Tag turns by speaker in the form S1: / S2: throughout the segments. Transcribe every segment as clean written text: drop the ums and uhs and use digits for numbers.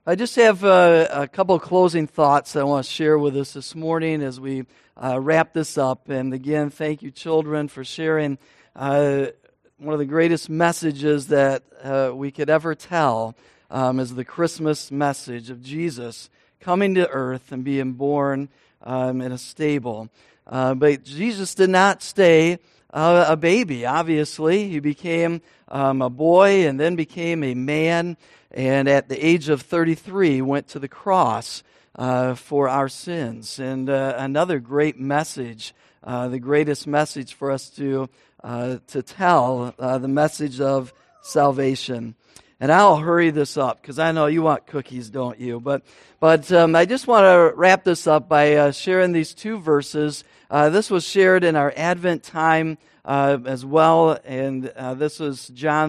S1: I just have a couple of closing thoughts that I want to share with us this morning as we wrap this up. And again, thank you, children, for sharing one of the greatest messages that we could ever tell is the Christmas message of Jesus coming to earth and being born in a stable. But Jesus did not stay a baby, obviously. He became a boy and then became a man, and at the age of 33 went to the cross for our sins. And another great message, the greatest message for us to tell, the message of salvation. And I'll hurry this up because I know you want cookies, don't you? But I just want to wrap this up by sharing these two verses. This was shared in our Advent time as well, and this was John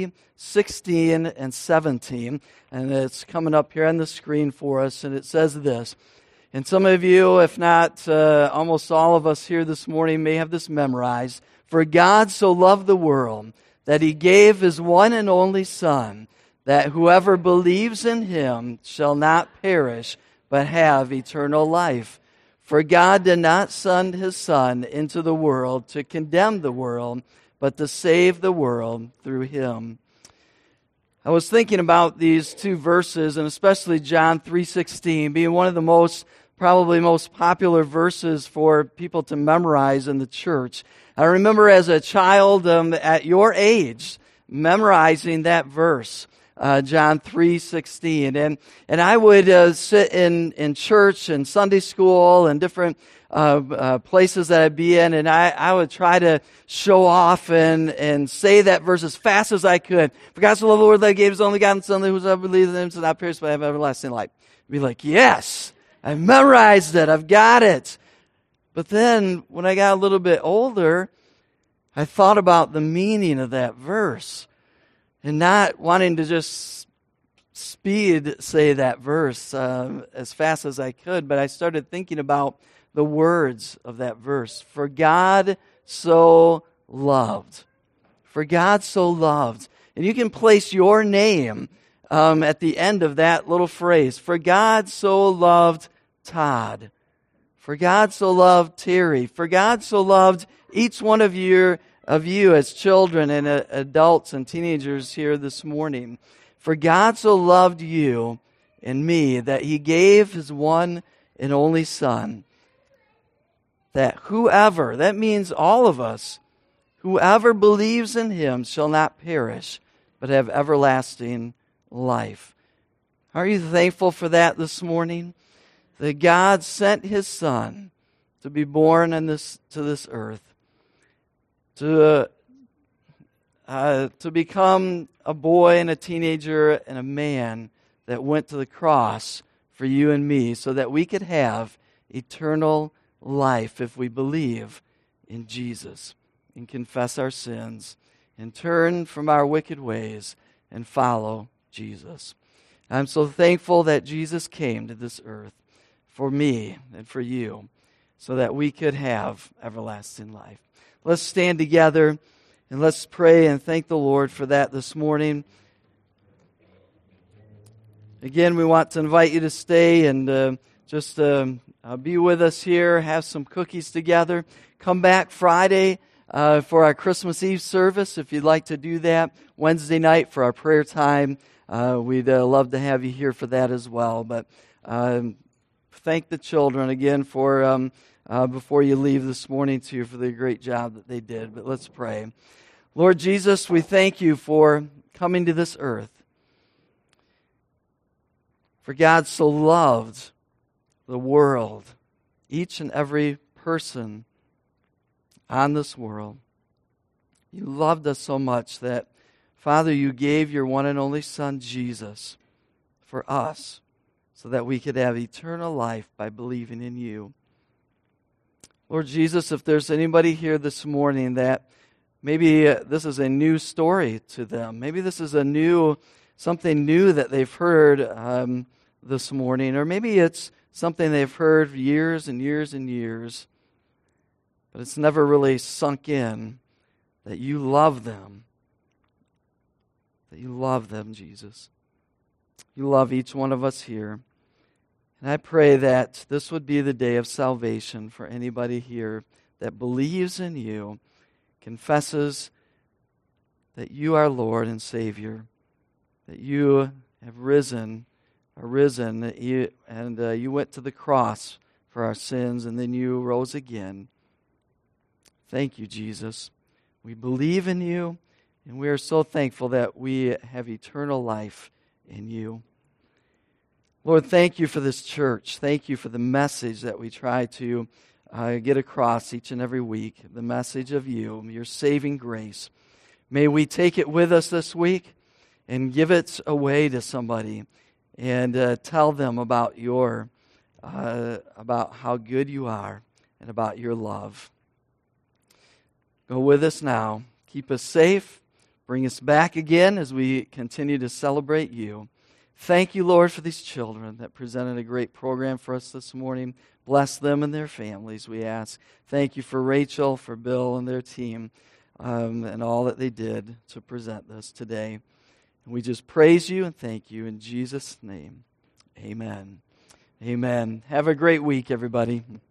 S1: 3:16 and 17, and it's coming up here on the screen for us, and it says this. And some of you, if not almost all of us here this morning, may have this memorized. For God so loved the world that He gave His one and only Son, that whoever believes in Him shall not perish, but have eternal life. For God did not send His Son into the world to condemn the world, but to save the world through Him. I was thinking about these two verses, and especially John 3:16, being one of the probably most popular verses for people to memorize in the church. I remember as a child at your age memorizing that verse. John 3:16, and I would sit in church and Sunday school and different places that I'd be in, and I would try to show off and say that verse as fast as I could. For God so loved the world that He gave His only begotten Son, that whosoever believes in Him shall not perish but have everlasting life. I'd be like, yes, I've memorized it, I've got it. But then when I got a little bit older, I thought about the meaning of that verse. And not wanting to just say that verse as fast as I could, but I started thinking about the words of that verse. For God so loved. For God so loved. And you can place your name at the end of that little phrase. For God so loved Todd. For God so loved Terry. For God so loved each one of you as children and adults and teenagers here this morning. For God so loved you and me that He gave His one and only Son, that whoever, that means all of us, whoever believes in Him shall not perish, but have everlasting life. Are you thankful for that this morning? That God sent His Son to be born to this earth, to become a boy and a teenager and a man that went to the cross for you and me so that we could have eternal life if we believe in Jesus and confess our sins and turn from our wicked ways and follow Jesus. I'm so thankful that Jesus came to this earth for me and for you so that we could have everlasting life. Let's stand together and let's pray and thank the Lord for that this morning. Again, we want to invite you to stay and just be with us here, have some cookies together. Come back Friday for our Christmas Eve service if you'd like to do that. Wednesday night for our prayer time. We'd love to have you here for that as well. But thank the children again for... before you leave this morning too, for the great job that they did. But let's pray. Lord Jesus, we thank You for coming to this earth. For God so loved the world, each and every person on this world. You loved us so much that, Father, You gave Your one and only Son, Jesus, for us, so that we could have eternal life by believing in You. Lord Jesus, if there's anybody here this morning that maybe this is a new story to them, maybe this is something new that they've heard this morning, or maybe it's something they've heard years and years and years, but it's never really sunk in that You love them, Jesus. You love each one of us here. And I pray that this would be the day of salvation for anybody here that believes in you, confesses that you are Lord and Savior, that you have arisen, that you went to the cross for our sins, and then you rose again. Thank you, Jesus. We believe in you, and we are so thankful that we have eternal life in you. Lord, thank you for this church. Thank you for the message that we try to get across each and every week, the message of you, your saving grace. May we take it with us this week and give it away to somebody and tell them about about how good you are and about your love. Go with us now. Keep us safe. Bring us back again as we continue to celebrate you. Thank you, Lord, for these children that presented a great program for us this morning. Bless them and their families, we ask. Thank you for Rachel, for Bill and their team, and all that they did to present this today. And we just praise you and thank you in Jesus' name. Amen. Amen. Have a great week, everybody.